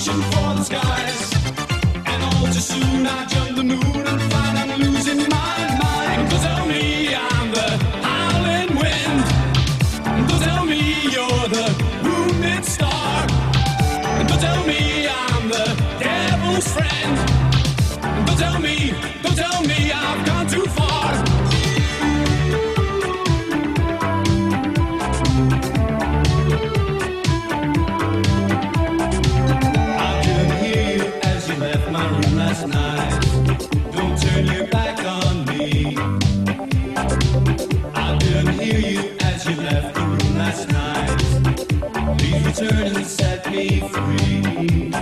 reaching for the skies. And all too soon I jump the moon and find I'm losing my mind. Don't tell me I'm the howling wind. Don't tell me you're the wounded star. Don't tell me I'm the devil's friend. Don't tell me I've gone too far. I didn't hear you as you left my room last night. Don't turn your back on me. I didn't hear you as you left the room last night. Please return and set me free.